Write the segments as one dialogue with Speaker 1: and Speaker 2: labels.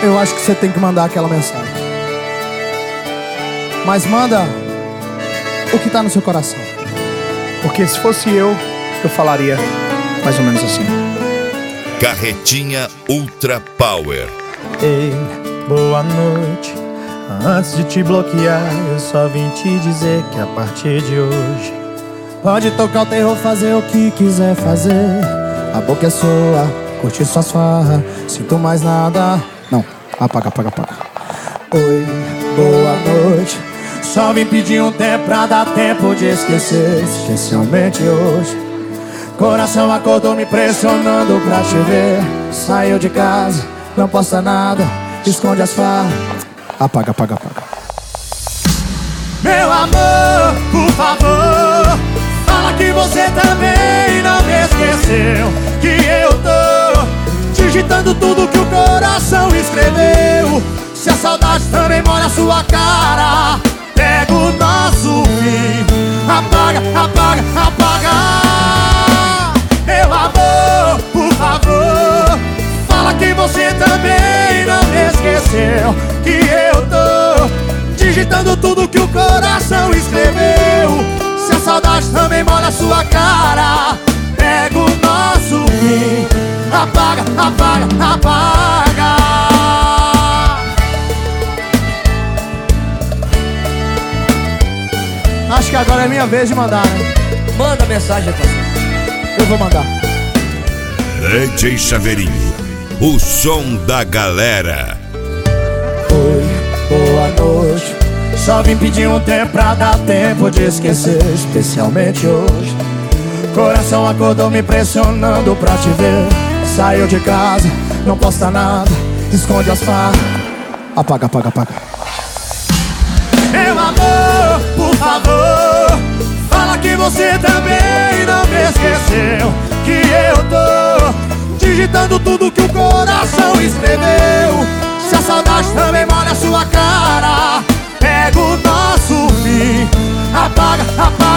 Speaker 1: eu acho que você tem que mandar aquela mensagem. Mas manda o que tá no seu coração.
Speaker 2: Porque se fosse eu falaria mais ou menos assim:
Speaker 3: Carretinha Ultra Power.
Speaker 4: Ei, boa noite. Antes de te bloquear, eu só vim te dizer que a partir de hoje
Speaker 1: pode tocar o terror, fazer o que quiser fazer. A boca é sua, curte suas farras. Sinto mais nada. Não, apaga. Oi, boa noite. Só vim pedir um tempo pra dar tempo de esquecer, especialmente hoje. Coração acordou me pressionando pra te ver. Saiu de casa, não posta nada, esconde as farras. Apaga. Meu amor, por favor, fala que você também não me esqueceu. Que eu tô digitando tudo que o coração escreveu. Se a saudade também molha a sua cara, pega o nosso fim. Apaga. Meu amor, por favor, fala que você também não me esqueceu. Que eu tô digitando tudo que o coração escreveu. Se a saudade também molha a sua cara, pega o nosso fim. Apaga. Acho que agora é minha vez de mandar, né?
Speaker 5: Manda mensagem, parceiro.
Speaker 1: Eu vou mandar.
Speaker 3: DJ Chaveirinho, o som da galera.
Speaker 1: Oi, boa noite. Só vim pedir um tempo pra dar tempo de esquecer, especialmente hoje. Coração acordou me pressionando pra te ver. Saiu de casa, não posta nada, esconde as farras. Apaga. Meu amor, por favor, fala que você também não me esqueceu. Que eu tô digitando tudo que o coração escreveu. Se a saudade também molha a sua cara, pega o nosso fim. Apaga.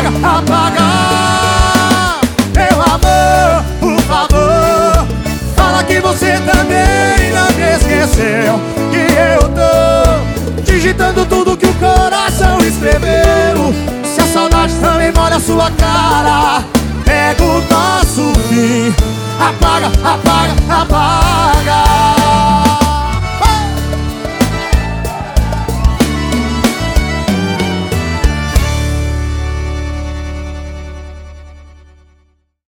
Speaker 1: Meu amor, por favor, fala que você também não me esqueceu. Que eu tô digitando tudo que o coração escreveu. Se a saudade também molha a sua cara, pega o nosso fim. Apaga.